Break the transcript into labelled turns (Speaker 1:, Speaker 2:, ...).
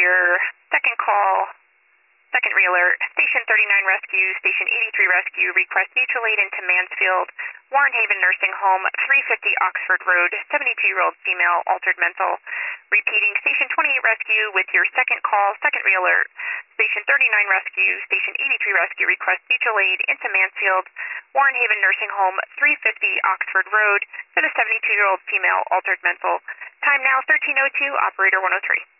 Speaker 1: here. Second call, second realtor, Station 39 Rescue, Station 83 Rescue, request mutual aid into Mansfield, Warren Haven Nursing Home, 350 Oxford Road, 72-year-old female, altered mental. Repeating, Station 28 Rescue with your second call, second realtor, Station 39 Rescue, Station 83 Rescue, request mutual aid into Mansfield, Warren Haven Nursing Home, 350 Oxford Road, for the 72-year-old female, altered mental. Time now 13:02, operator 103.